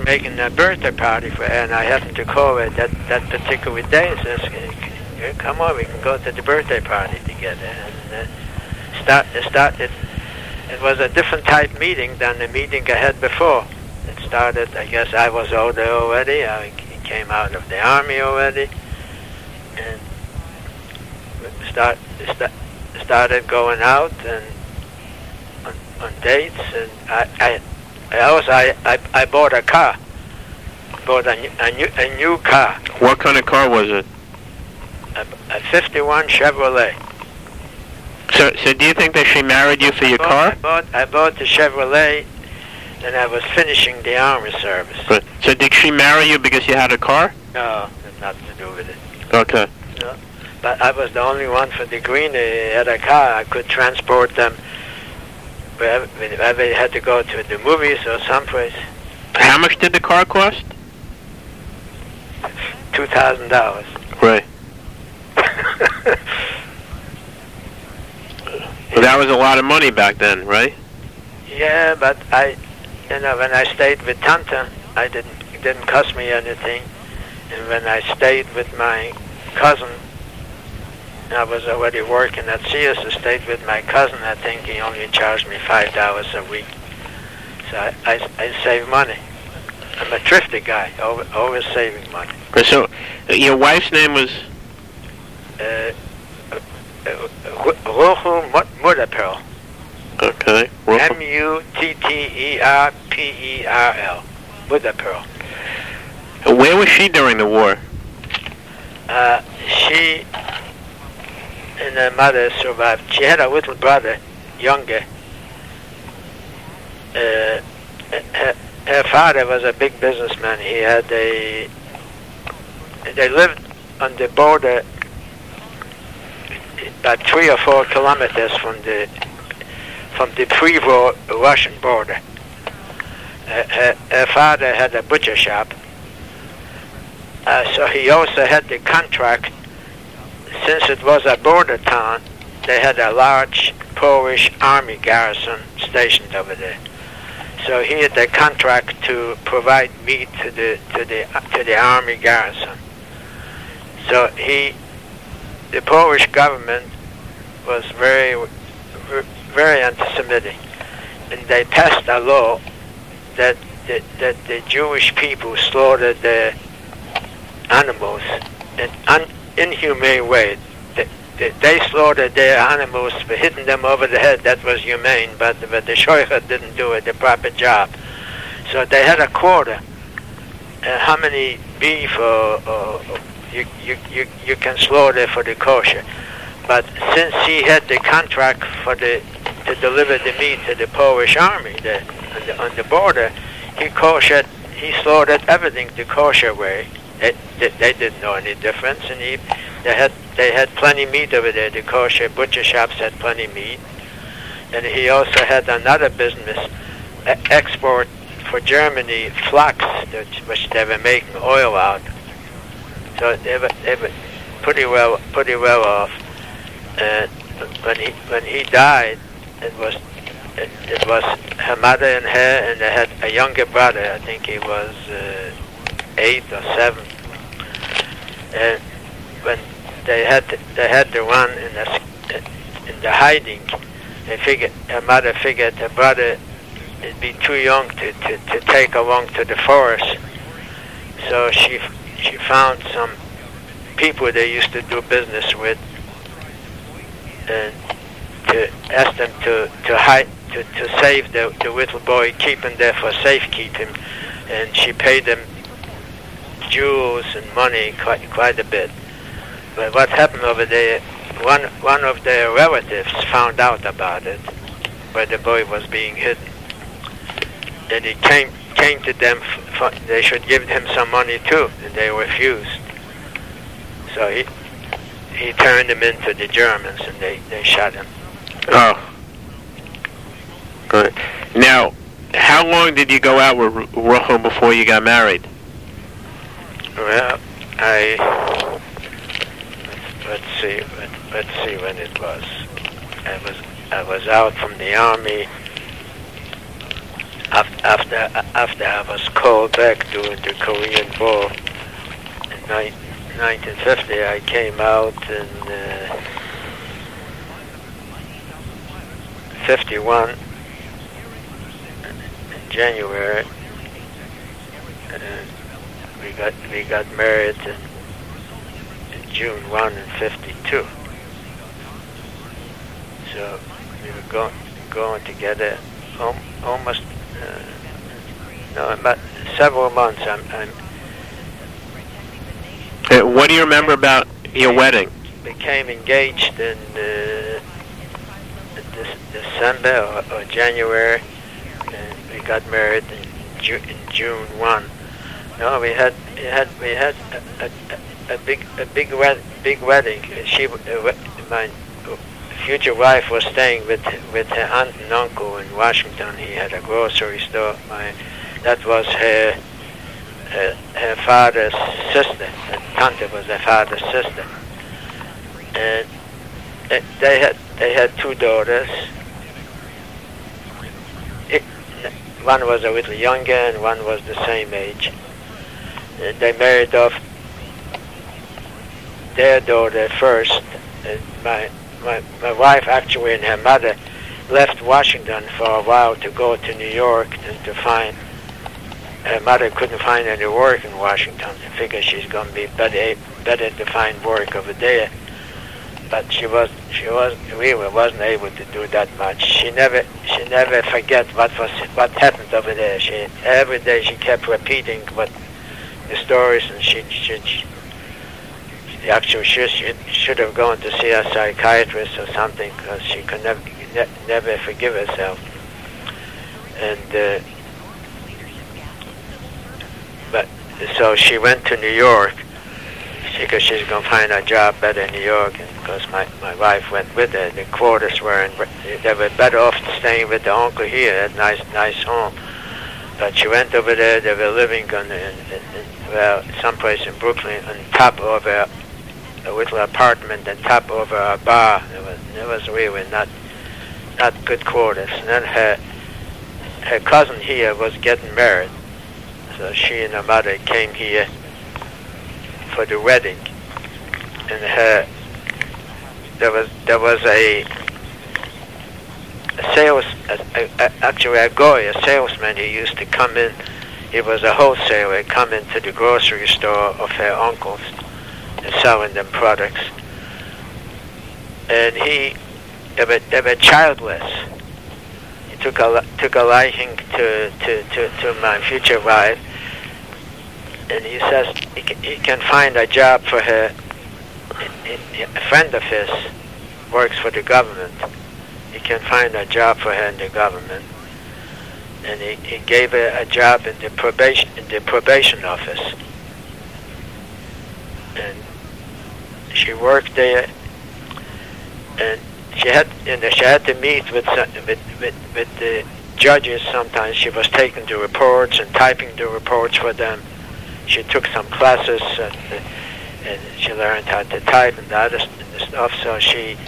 making a birthday party for her, and I happened to call her that particular day. And says, "Come on, we can go to the birthday party together." And it was a different type meeting than the meeting I had before. It started, I guess I was older already. I came out of the army already, and started going out and on dates. And I bought a car. Bought a new car. What kind of car was it? A 51 Chevrolet. So do you think that she married you for your car? I bought the Chevrolet, and I was finishing the army service. But, so did she marry you because you had a car? No, nothing to do with it. Okay. No, but I was the only one for the Green that had a car. I could transport them wherever they had to go to the movies or someplace. How much did the car cost? $2,000. Right. Well, that was a lot of money back then, right? Yeah, but when I stayed with Tanta, it didn't cost me anything. And when I stayed with my cousin, I was already working at Sears. I stayed with my cousin. I think he only charged me $5 a week. So I saved money. I'm a thrifty guy, always saving money. So your wife's name was? Ruchel Mutterperl. Okay. Mutterperl. Mutterperl. Where was she during the war? She and her mother survived. She had a little brother, younger. Her father was a big businessman. They lived on the border, about 3 or 4 kilometers from the pre-war Russian border. Her father had a butcher shop, so he also had the contract. Since it was a border town, they had a large Polish army garrison stationed over there. So he had the contract to provide meat to the army garrison. So the Polish government was very, very anti-Semitic, and they passed a law that the Jewish people slaughtered their animals in an inhumane way. They slaughtered their animals for hitting them over the head. That was humane, but the shoicher didn't do the proper job. So they had a quota. How many beef you can slaughter for the kosher. But since he had the contract to deliver the meat to the Polish army on the border, he slaughtered everything the kosher way. They didn't know any difference, and they had plenty meat over there. The kosher butcher shops had plenty meat, and he also had another business, export for Germany, flax, which they were making oil out. So they were pretty well off. And when he died, it was her mother and her, and they had a younger brother. I think he was 8 or 7. And when they had the one in the hiding, her mother figured her brother would be too young to take along to the forest. So she found some people they used to do business with, and to ask them to save the little boy, keep him there for safekeeping, and she paid them jewels and money quite a bit. But what happened over there, one of their relatives found out about it, where the boy was being hidden, and he came to them. They should give him some money too, and they refused. So he turned him into the Germans, and they shot him. Oh. Good. Now, how long did you go out with Ruchel before you got married? Well, let's see when it was. I was out from the army. I after I was called back during the Korean War in 1950, I came out in 51 in January. We got married in June 1 in 52. So we were going together almost about several months. What do you remember about your wedding? Became engaged in December or January, and we got married in June 1. No, we had a big wedding. My future wife was staying with her aunt and uncle in Washington. He had a grocery store. That was her father's sister. Her tante was her father's sister, and they had two daughters. One was a little younger, and one was the same age. They married off their daughter first. My wife actually and her mother left Washington for a while to go to New York and to find. Her mother couldn't find any work in Washington. I figured she's going to be better to find work over there. But she really wasn't able to do that much. She never forget what happened over there. Every day she kept repeating the stories, and she actually should have gone to see a psychiatrist or something, because she could never forgive herself. And but so she went to New York because she's going to find a job better in New York, and because my wife went with her. The quarters they were better off staying with the uncle here at nice home. But she went over there. They were living someplace in Brooklyn on top of a little apartment and top of a bar. It was really not good quarters. And then her cousin here was getting married, so she and her mother came here for the wedding. And there was a salesman. He used to come in. He was a wholesaler. Come into the grocery store of her uncles and selling them products. And they were childless. He took a liking to my future wife, and he says he can find a job for her. A friend of his works for the government. He can find a job for her in the government, and he gave her a job in the probation office, and she worked there, and she had to meet with the judges. Sometimes she was taking the reports and typing the reports for them. She took some classes, and she learned how to type and other stuff. So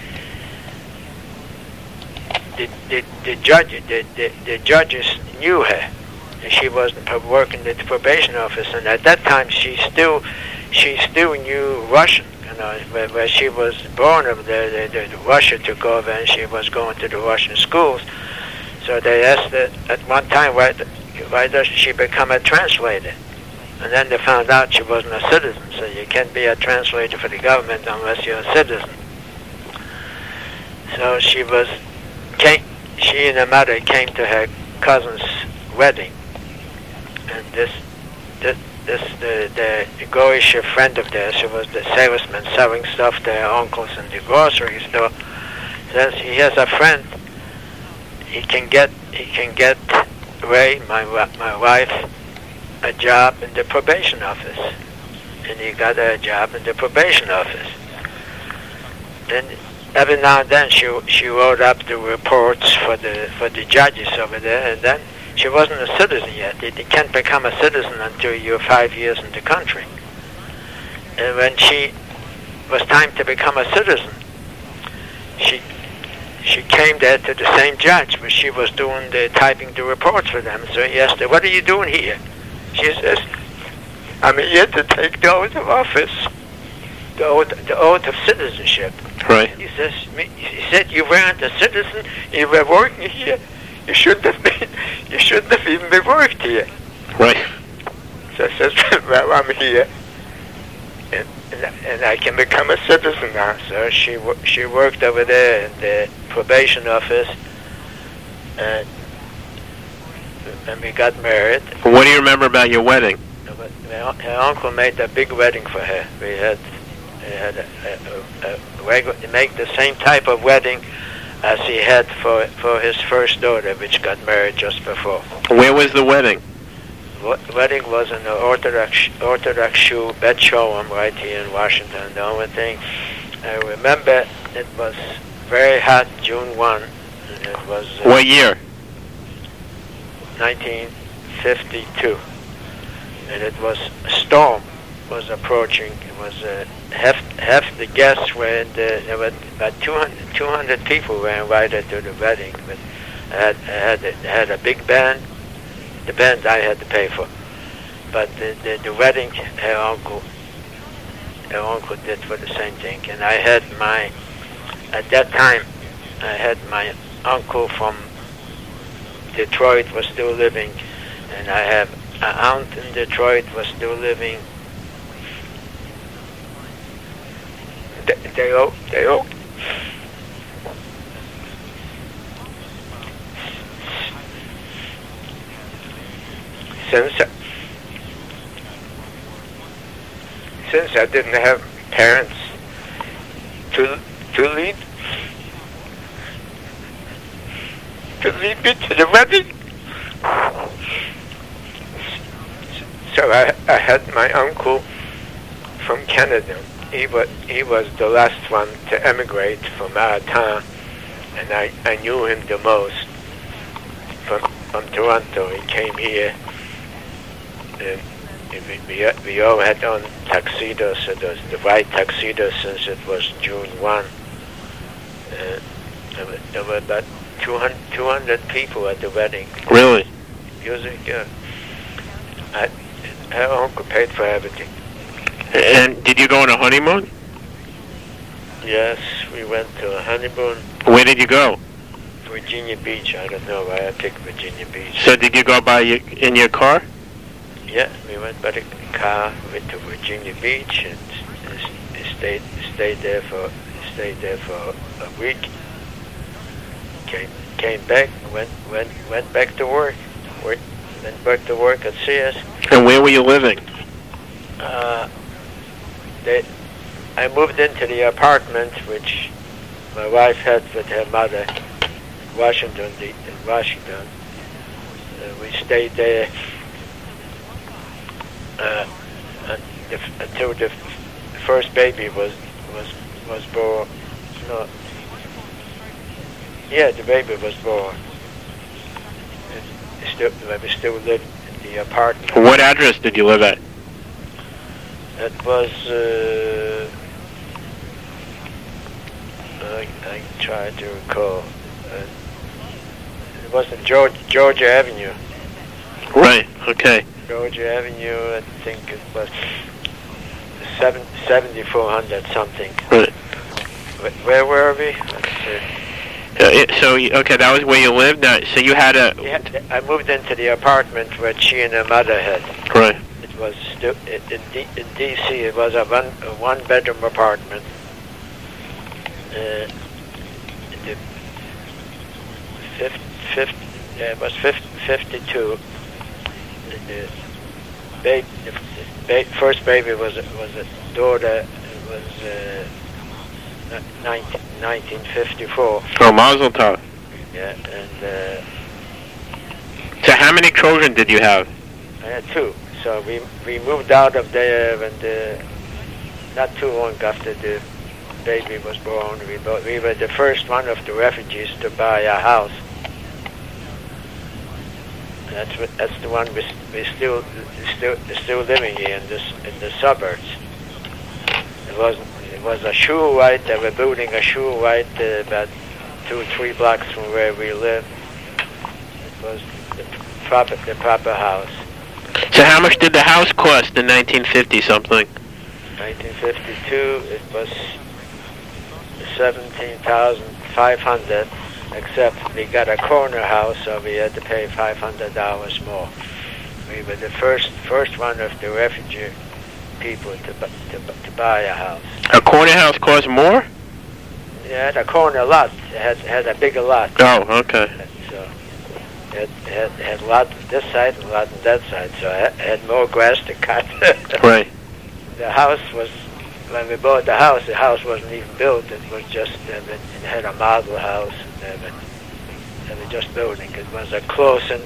the judges knew her, and she was working at the probation office. And at that time, she still knew Russian. Where she was born over there, Russia took over, and she was going to the Russian schools. So they asked her at one time, why doesn't she become a translator? And then they found out she wasn't a citizen, so you can't be a translator for the government unless you're a citizen. So she and her mother came to her cousin's wedding, and the Goyish friend of theirs, who was the salesman selling stuff to her uncles in the grocery store, says he has a friend. He can get Ray, my wife, a job in the probation office, and he got her a job in the probation office. And every now and then she wrote up the reports for the judges over there, and then she wasn't a citizen yet. You can't become a citizen until you're 5 years in the country. And when she was time to become a citizen, she came there to the same judge, but she was doing the typing the reports for them. So he asked her, "What are you doing here?" She says, "I'm here to take the oath of office, the oath of citizenship." Right. He said, "You weren't a citizen. You were working here. You shouldn't have been. You shouldn't have even been worked here." Right. So I says, "Well, I'm here, and I can become a citizen now." So she worked over there in the probation office, and we got married. What do you remember about your wedding? Her uncle made a big wedding for her. We had make the same type of wedding as he had for his first daughter, which got married just before. Where was the wedding? Wedding was in the Orthodox Jew Bet Sholem right here in Washington. The only thing I remember, it was very hot, June 1, and it was what year? 1952, and it was a storm was approaching. It was half the guests were in there were about 200 people were invited to the wedding, but I had a big band. The band I had to pay for, but the wedding her uncle did for the same thing. And I had at that time I had my uncle from Detroit was still living, and I have an aunt in Detroit was still living. They all since I didn't have parents to lead me to the wedding, so I had my uncle from Canada. He was the last one to emigrate from our town, and I knew him the most from Toronto. He came here, and we all had on tuxedos, so the white tuxedos, since it was June 1. There were about 200 people at the wedding. Really? Music, her uncle paid for everything. And did you go on a honeymoon? Yes, we went to a honeymoon. Where did you go? Virginia Beach. I don't know why I picked Virginia Beach. So did you go in your car? Yeah, we went by the car, went to Virginia Beach, and stayed there for a week. Came back, went back to work. Went back to work at Sears. And where were you living? I moved into the apartment which my wife had with her mother in Washington. We stayed there until the first baby was born. No. Yeah, the baby was born. We still lived in the apartment. What address did you live at? It was, I try to recall. It was in Georgia Avenue. Right, okay. Georgia Avenue, I think it was 7400 something. Right. Where were we? Okay, that was where you lived? Now, so you had a... Yeah, I moved into the apartment where she and her mother had. Right. It was still, in D.C., it was a one-bedroom apartment. It was 52. The first baby was a daughter. It was 1954. Oh, Mazel Tov. Yeah, and so how many children did you have? I had two. So we moved out of there, and not too long after the baby was born, we were the first one of the refugees to buy a house. That's the one we still living here in the suburbs. It was a shoe white. They were building a shoe white about 2-3 blocks from where we live. It was the proper house. So how much did the house cost in 1950 something? 1952, it was 17,500, except we got a corner house, so we had to pay $500 more. We were the first one of the refugee people to buy a house. A corner house cost more? Yeah, the corner lot. It had a bigger lot. Oh, okay. So it had a lot on this side and a lot on that side, so it had more grass to cut. Right. The house was, when we bought the house wasn't even built. It was just, it had a model house, and they were just building. It was a close-in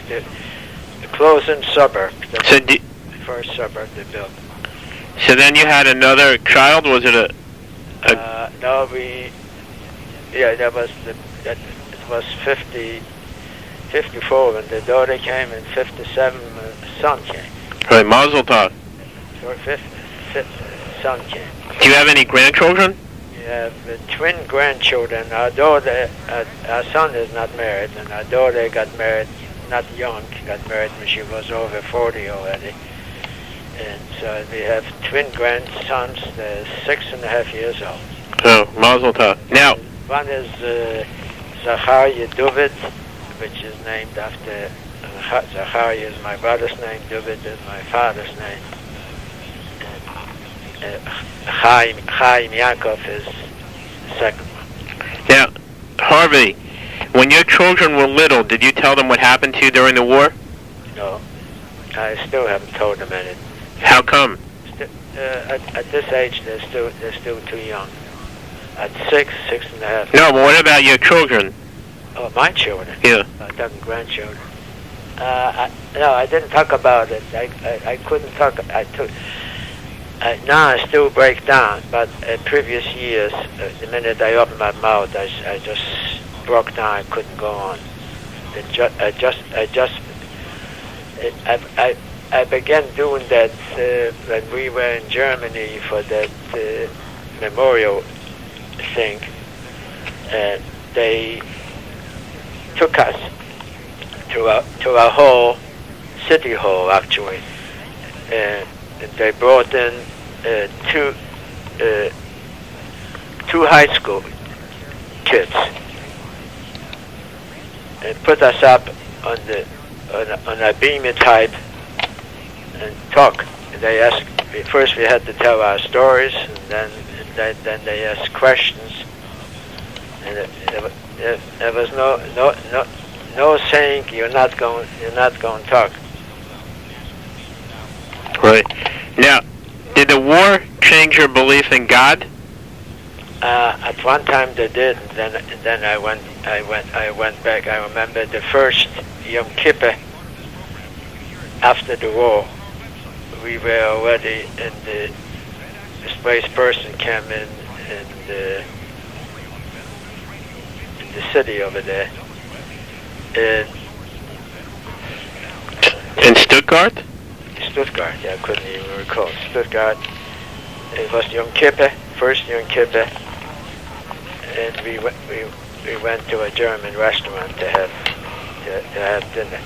suburb. So The first suburb they built. So then you had another child? Was it a No, it was 54 when the daughter came, and 57 when the son came. right, Mazel Tov. So fifth son came. Do you have any grandchildren? We have twin grandchildren. Our daughter, our son is not married, and our daughter got married not young. She got married when she was over 40 already. And so we have twin grandsons. They're 6.5 years old. Oh, Mazel Tov. Now, One is Zachariah David, which is named after Zachariah is my brother's name, David is my father's name. Chaim Yaakov is the second one. now, Harvey, when your children were little, did you tell them what happened to you during the war? No, I still haven't told them anything. How come? At this age, they're still too young. At 6.5. No, but what about your children? Oh, my children. Yeah. Talking grandchildren. No, I didn't talk about it. I couldn't talk. Now I still break down, but previous years, the minute I opened my mouth, I just broke down. I couldn't go on. I began doing that when we were in Germany for that memorial thing. They took us to a hall, city hall actually, and they brought in two high school kids and put us up on a beamer type and talk. They asked. First we had to tell our stories, and then they asked questions. And there was no saying you're not going to talk. Right. Now, did the war change your belief in God? At one time they did, and then I went back. I remember the first Yom Kippur after the war. We were already in the displaced person camp in the city over there. In Stuttgart? Stuttgart, yeah, I couldn't even recall. Stuttgart. It was Yom Kippur, first Yom Kippur, and we went to a German restaurant to have dinner.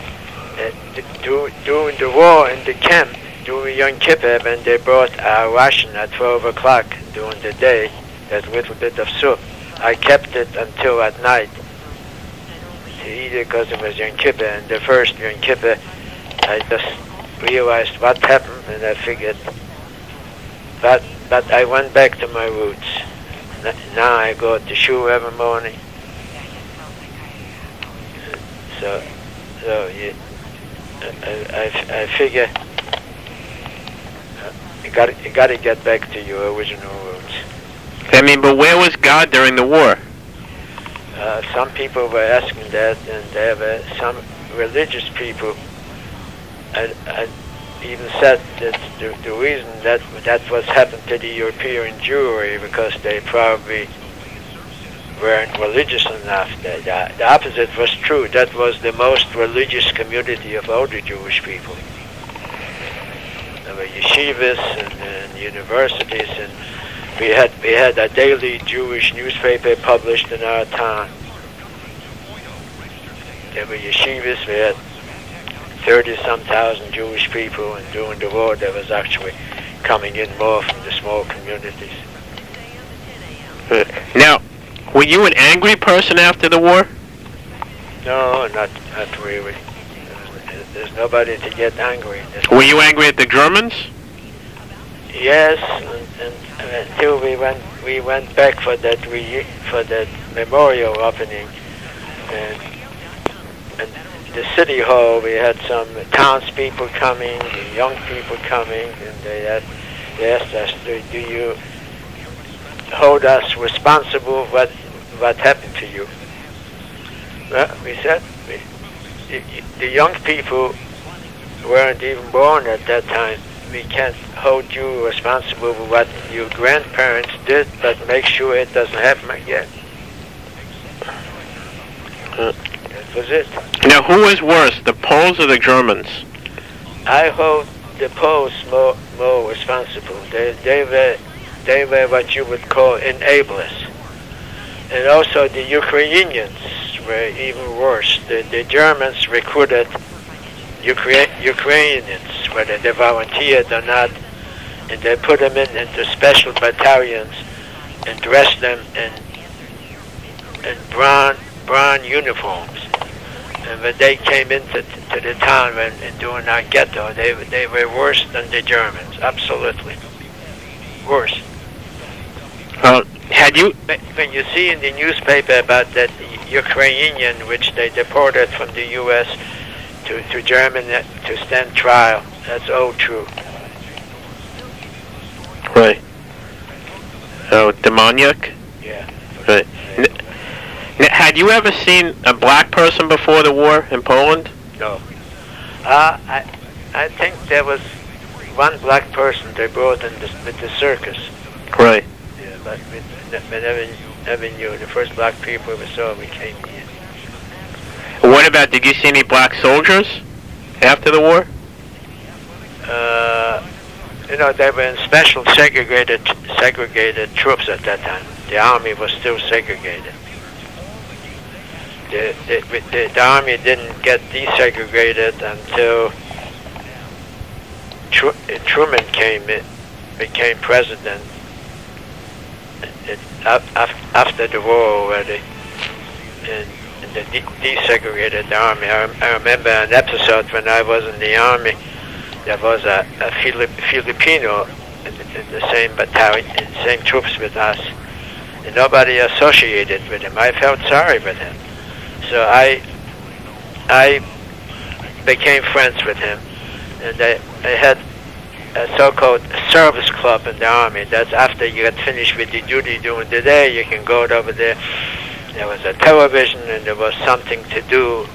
During the war in the camp, during Yom Kippur, when they brought our ration at 12 o'clock during the day, that little bit of soup, I kept it until at night to eat it because it was Yom Kippur. And the first Yom Kippur, I just realized what happened, and I figured. But I went back to my roots. Now I go to shul every morning. So I figure you got to get back to your original roots. I mean, but where was God during the war? Some people were asking that, and there were some religious people. I even said that the reason that was happened to the European Jewry because they probably weren't religious enough. The opposite was true. That was the most religious community of all the Jewish people. There were yeshivas and universities, and We had a daily Jewish newspaper published in our town. There were yeshivas. We had 30-some thousand Jewish people, and during the war, there was actually coming in more from the small communities. Now, were you an angry person after the war? No, not really. There's nobody to get angry. Were you angry at the Germans? Yes, and until we went back for that memorial opening, and the city hall, we had some townspeople coming, the young people coming, and they asked us, "Do you hold us responsible for what happened to you?" Well, we said the young people weren't even born at that time. We can't hold you responsible for what your grandparents did, but make sure it doesn't happen again. That was it. Now, who was worse, the Poles or the Germans? I hold the Poles more responsible. They were what you would call enablers. And also the Ukrainians were even worse. The Germans recruited Ukrainians, whether they volunteered or not, and they put them into special battalions and dressed them in brown uniforms. And when they came into the town and during our ghetto, they were worse than the Germans, absolutely worse. When you see in the newspaper about that Ukrainian which they deported from the U.S. to Germany to stand trial, that's all true. Right. Oh, Demoniak? Yeah. Right. Had you ever seen a black person before the war in Poland? No. I think there was one black person they brought in with the circus. Right. Yeah, but we never knew. The first black people we saw, we came here. What about, did you see any black soldiers after the war? They were in special segregated troops at that time. The army was still segregated. The army didn't get desegregated until Truman became president after the war already, and they desegregated the army. I remember an episode when I was in the army. There was a Filipino in the same battalion, in the same troops with us, and nobody associated with him. I felt sorry with him, so I became friends with him, and I had a so-called service club in the army. That's after you get finished with your duty during the day, you can go over there. There was a television, and there was something to do,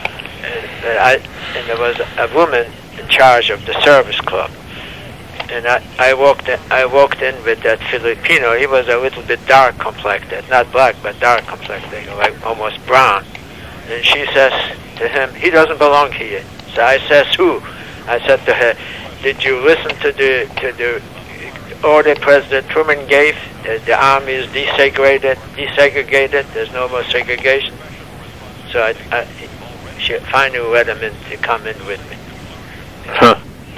and there was a woman in charge of the service club. And I walked in with that Filipino. He was a little bit dark complected, not black, but dark complected, like almost brown. And she says to him, "He doesn't belong here." So I says, "Who?" I said to her, "Did you listen to the order President Truman gave? The army is desegregated. There's no more segregation." So she finally let him in to come in with me. Huh.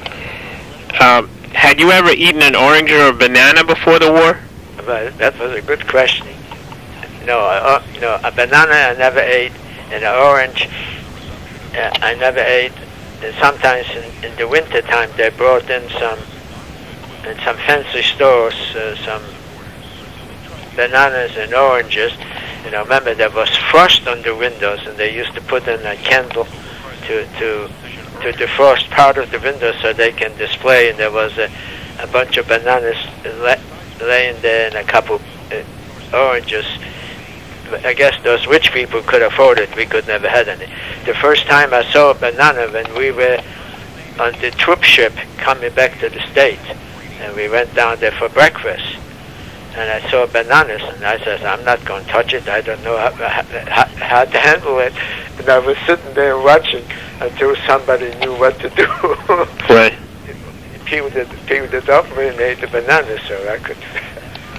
Had you ever eaten an orange or a banana before the war? Well, that was a good question. No, a banana I never ate, and an orange I never ate. And sometimes in the winter time they brought in some fancy stores some bananas and oranges. And I remember there was frost on the windows, and they used to put in a candle to defrost part of the window so they can display. And there was a bunch of bananas laying there and a couple oranges. I guess those rich people could afford it. We could never had any. The first time I saw a banana when we were on the troop ship coming back to the States, and we went down there for breakfast, and I saw bananas, and I said, "I'm not going to touch it. I don't know how to handle it." And I was sitting there watching until somebody knew what to do. Right. People that offered me ate the bananas, so I could.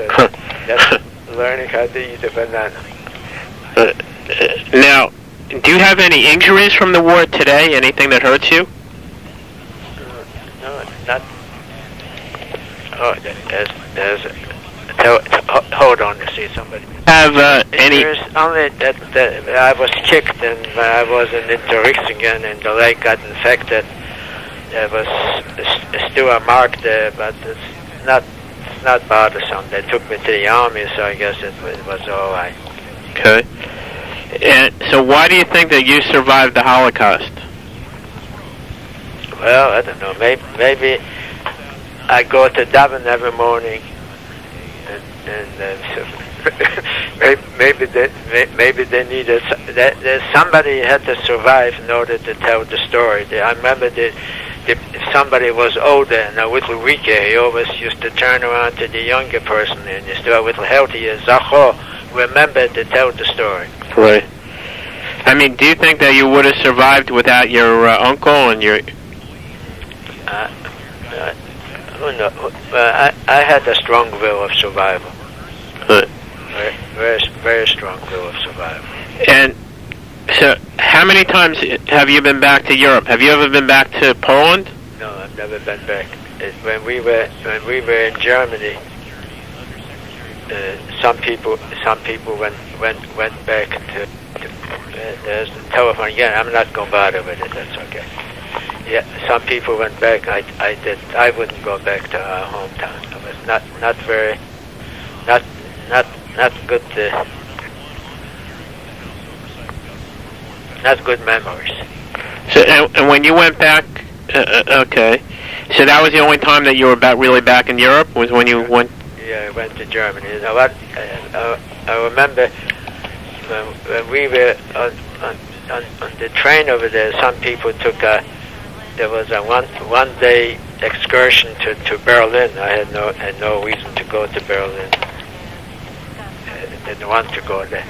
just learning how to eat a banana. Now, do you have any injuries from the war today? Anything that hurts you? No, not. Oh, hold on to see somebody. Have any? There's only that I was kicked and I wasn't into Riksingen and the leg got infected. There was still a mark there, but it's not bothersome. They took me to the army, so I guess it was all right. Okay. And so why do you think that you survived the Holocaust? Well, I don't know. Maybe I go to Dublin every morning, and maybe they needed somebody had to survive in order to tell the story. I remember if somebody was older and a little weaker, he always used to turn around to the younger person and he's still a little healthier. Zacho, remember to tell the story. Right. I mean, do you think that you would have survived without your uncle and your? No. I had a strong will of survival. Right. Very strong will of survival. And so, how many times have you been back to Europe? Have you ever been back to Poland? No, I've never been back. When we were in Germany, some people went back to there's the telephone again. I'm not going to bother with it. That's okay. Yeah, some people went back. I wouldn't go back to our hometown. It was not good. Not good memories. So, and when you went back, okay. So that was the only time that you were really back in Europe, was when you went? Yeah, I went to Germany. You know what? I remember when we were on the train over there, some people took there was a one day excursion to Berlin. I had no reason to go to Berlin. I didn't want to go there.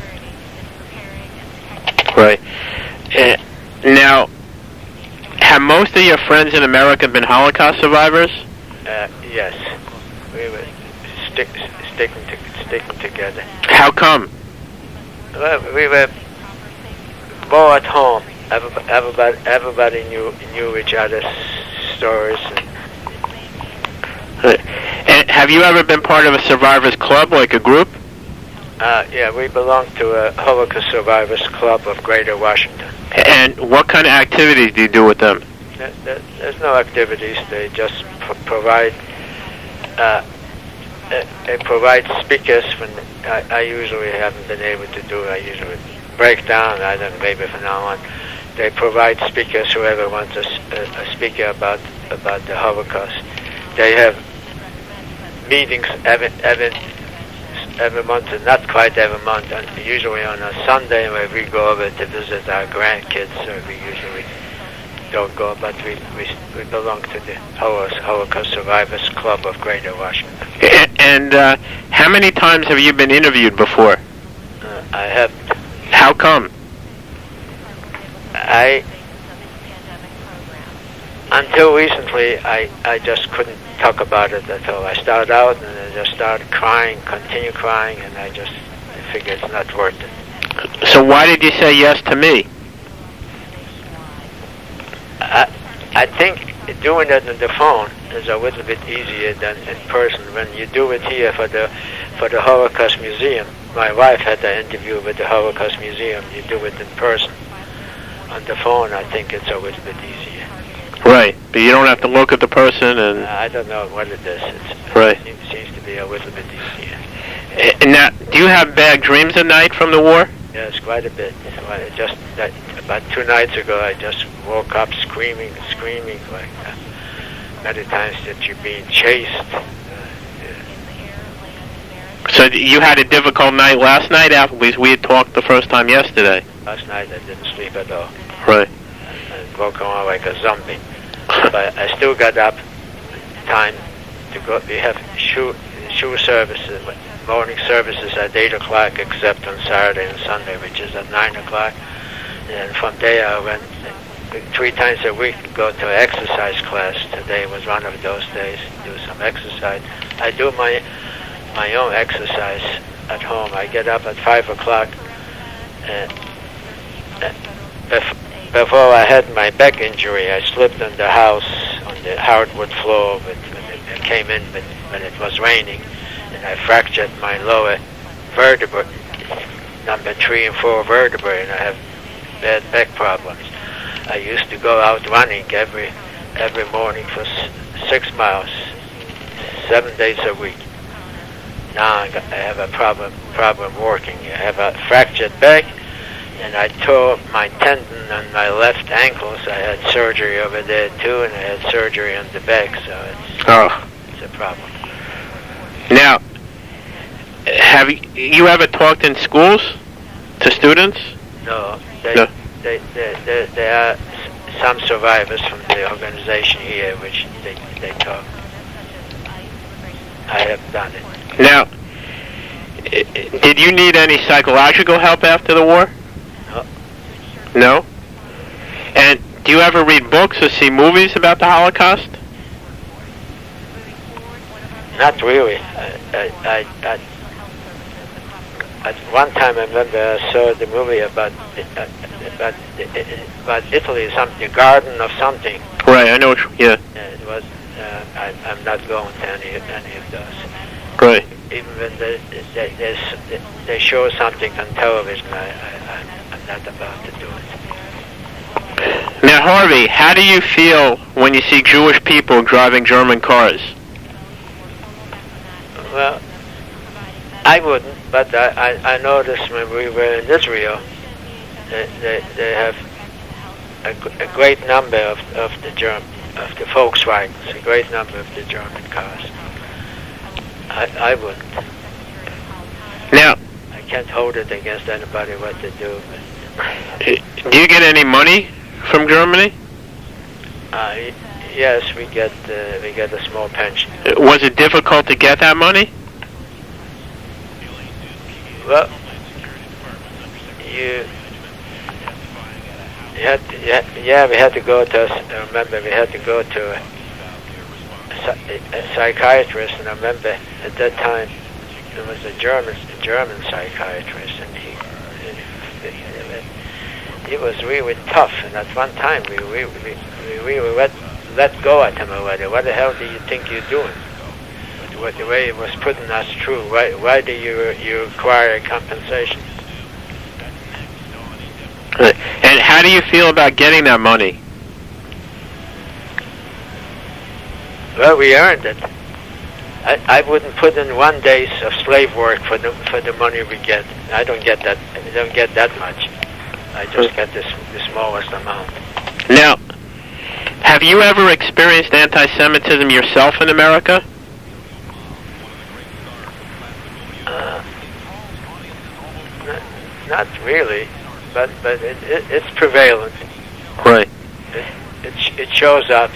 Right. Now, have most of your friends in America been Holocaust survivors? Yes. We were sticking together. How come? Well, we were more at home. Everybody knew each other's stories. And have you ever been part of a survivors club, like a group? Yeah, we belong to a Holocaust Survivors Club of Greater Washington. And what kind of activities do you do with them? There's no activities. They just provide. They provide speakers. When I usually haven't been able to do. I usually break down. I don't know, maybe from now on. They provide speakers. Whoever wants a speaker about the Holocaust. They have meetings every month, and not quite every month, and usually on a Sunday where we go over to visit our grandkids, so we usually don't go, but we belong to the Holocaust Survivors Club of Greater Washington. And how many times have you been interviewed before? I have. How come? Until recently, I just couldn't talk about it at all. I started out and I just started crying, continue crying, and I figured it's not worth it. So why did you say yes to me? I think doing it on the phone is a little bit easier than in person. When you do it here for the Holocaust Museum, my wife had an interview with the Holocaust Museum. You do it in person. On the phone, I think it's a little bit easier. Right, but you don't have to look at the person and... I don't know what it is. Right. It seems to be a little bit easier. Now, do you have bad dreams at night from the war? Yes, quite a bit. About 2 nights ago, I just woke up screaming like many times that you're being chased. Yeah. So you had a difficult night last night after we had talked the first time yesterday? Last night I didn't sleep at all. Right. I woke around like a zombie. But I still got up time to go. We have shoe services, morning services at 8 o'clock, except on Saturday and Sunday, which is at 9 o'clock. And from there I went 3 times a week to go to exercise class. Today was one of those days to do some exercise. I do my my own exercise at home. I get up at 5 o'clock. Before I had my back injury, I slipped in the house on the hardwood floor when it came in when it was raining, and I fractured my lower vertebra, number 3 and 4 vertebrae, and I have bad back problems. I used to go out running every morning for 6 miles, 7 days a week. Now I have a problem walking. I have a fractured back, and I tore my tendon on my left ankle, so I had surgery over there too, and I had surgery on the back, so it's a problem. Now, have you ever talked in schools to students? No. There are some survivors from the organization here, which they talk. I have done it. Now, did you need any psychological help after the war? No. No? And do you ever read books or see movies about the Holocaust? Not really. At one time, I remember I saw the movie about Italy, the garden of something. Right, I know. Yeah. It was. I'm not going to any of those. Right. Even when they show something on television, I'm not about to do it. Now, Harvey, how do you feel when you see Jewish people driving German cars? Well, I wouldn't, but I noticed when we were in Israel, they have a great number of the Volkswagens, a great number of the German cars. I wouldn't. Now, I can't hold it against anybody what they do. Do you get any money from Germany? Yes, we get a small pension. Was it difficult to get that money? Well, we had to go to. I remember we had to go to a psychiatrist, and I remember at that time there was a German psychiatrist, and he was really tough. And at one time we really let go at him already. What the hell do you think you're doing? With the way he was putting us through, why do you require compensation? And how do you feel about getting that money? Well, we earned it. I wouldn't put in 1 day of slave work for the money we get. I don't get that. I don't get that much. I just get the smallest amount. Now, have you ever experienced anti-Semitism yourself in America? Not really, but it's prevalent. Right. It shows up.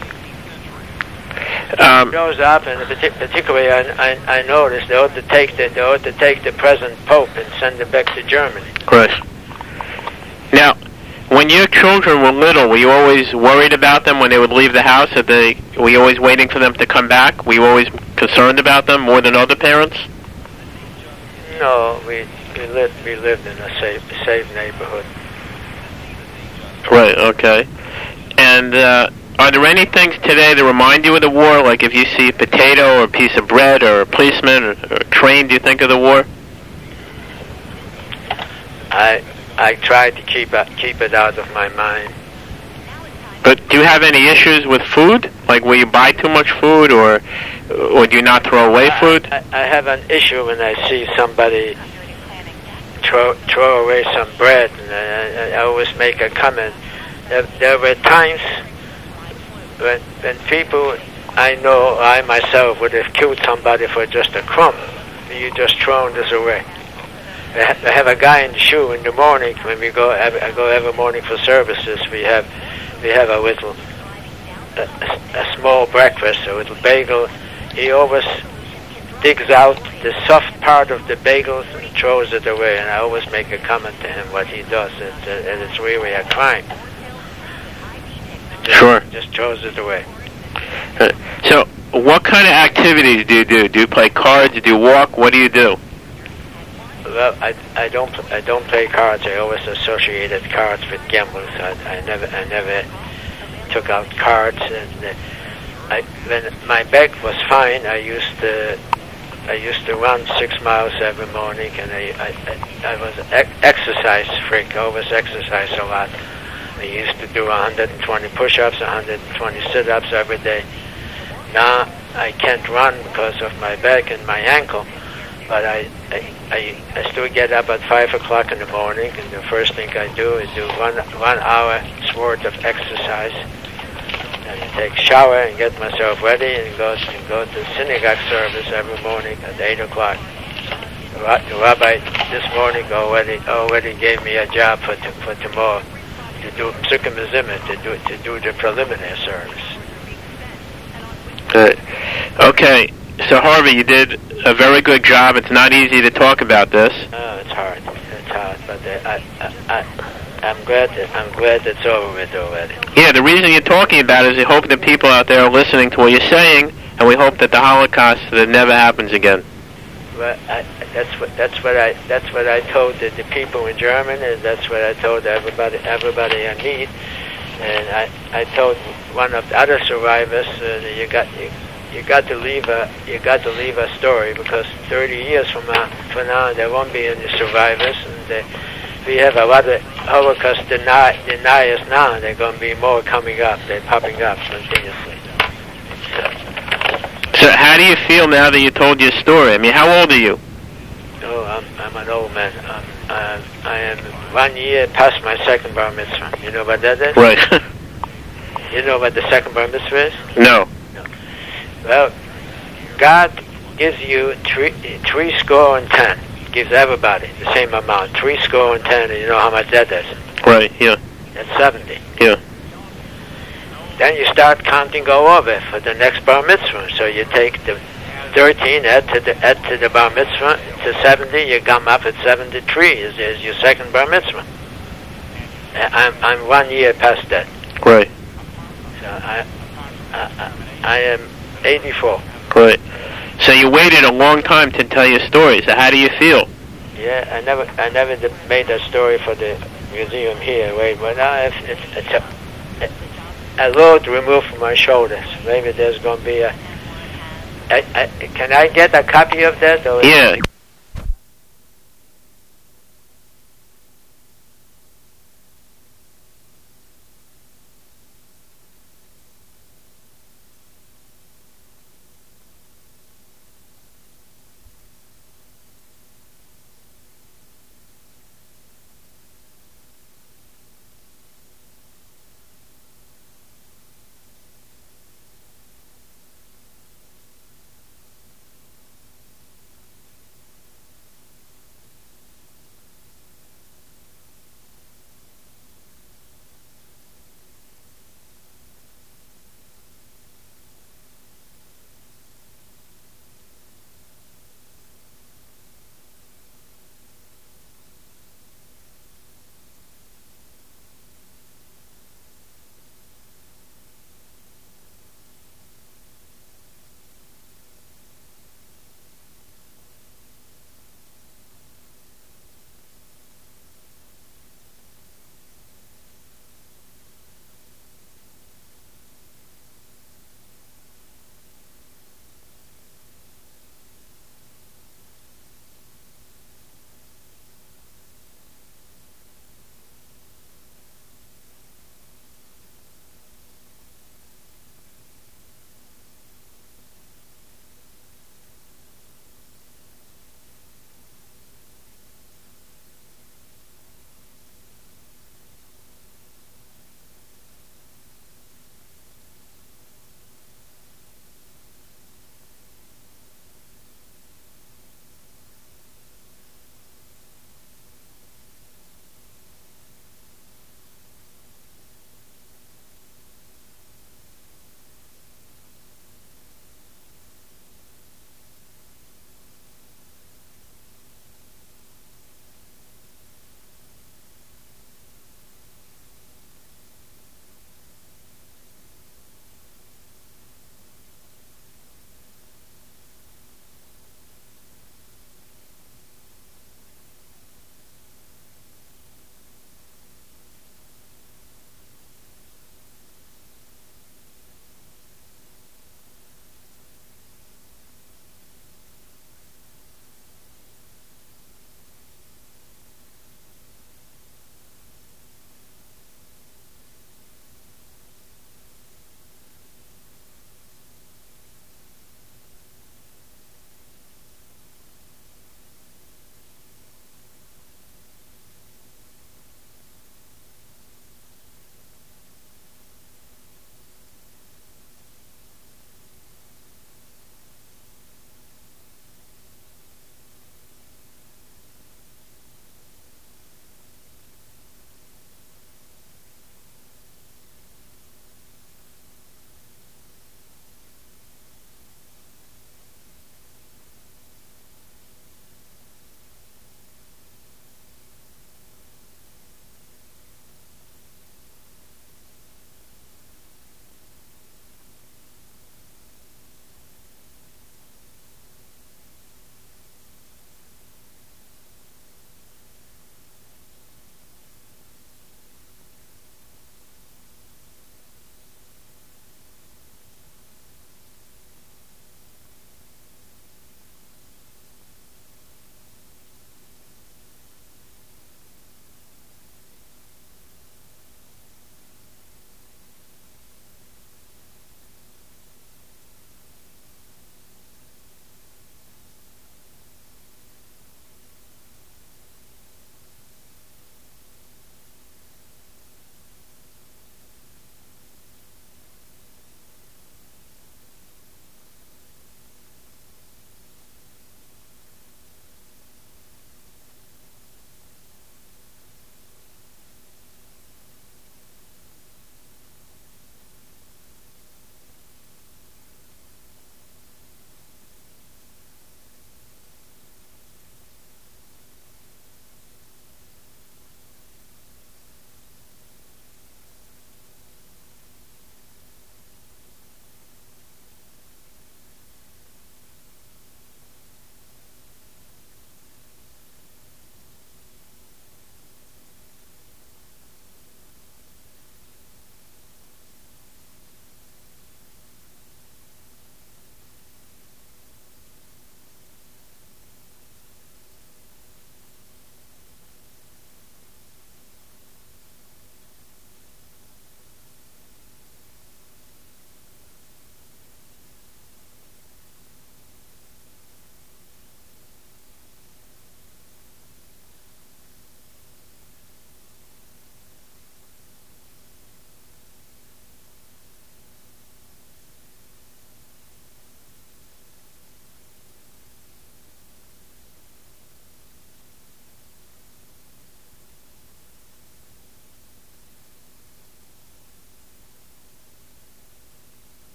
It shows up, and particularly I noticed they ought to take the present Pope and send him back to Germany. Right. Now, when your children were little, were you always worried about them when they would leave the house? Were you always waiting for them to come back? Were you always concerned about them more than other parents? No, we lived in a safe neighborhood. Right. Okay. And are there any things today that remind you of the war? Like if you see a potato or a piece of bread or a policeman or a train, do you think of the war? I try to keep it out of my mind. But do you have any issues with food? Like will you buy too much food, or do you not throw away food? I have an issue when I see somebody throw away some bread, and I always make a comment. There were times when people I know, I myself, would have killed somebody for just a crumb. You just thrown this away. I have a guy in the shoe in the morning when I go every morning for services. We have a little a small breakfast, a little bagel. He always digs out the soft part of the bagels and throws it away, and I always make a comment to him what he does. It's really a crime. Sure. Just throws it away. So, what kind of activities do you do? Do you play cards? Do you walk? What do you do? Well, I don't play cards. I always associated cards with gambling. So I never took out cards. And when my back was fine, I used to run 6 miles every morning, and I was an exercise freak. I always exercised a lot. I used to do 120 push-ups, 120 sit-ups every day. Now I can't run because of my back and my ankle, but I still get up at 5 o'clock in the morning, and the first thing I do is do 1 hour's worth of exercise, and take a shower and get myself ready and go to synagogue service every morning at 8 o'clock. The rabbi this morning already gave me a job for tomorrow to do psukim v'zimah, to do the preliminary service. Good. Okay, so Harvey, you did a very good job. It's not easy to talk about this. Oh, it's hard. It's hard, but I'm glad it's over with already. Yeah, the reason you're talking about it is you hope that people out there are listening to what you're saying, and we hope that the Holocaust that never happens again. Well, that's what I told the people in Germany, and that's what I told everybody I meet. And I told one of the other survivors, you got to leave a story, because 30 years from now there won't be any survivors, and we have a lot of Holocaust deniers now. There are going to be more coming up. They're popping up continuously. So how do you feel now that you told your story? I mean, how old are you? Oh, I'm an old man. I am 1 year past my second bar mitzvah. You know what that is? Right. You know what the second bar mitzvah is? No. Well, God gives you three score and 10. Gives everybody the same amount. 3 score and 10, and you know how much that is? Right, yeah. That's 70. Yeah. Then you start counting all over for the next bar mitzvah. So you take the 13, add to the bar mitzvah, to 70, you come up at 73 is your second bar mitzvah. I'm 1 year past that. Right. So I am 84. Right. So you waited a long time to tell your story. So how do you feel? Yeah, I never made a story for the museum here. Wait, but now it's a load removed from my shoulders. Maybe there's going to be can I get a copy of that? Or Yeah.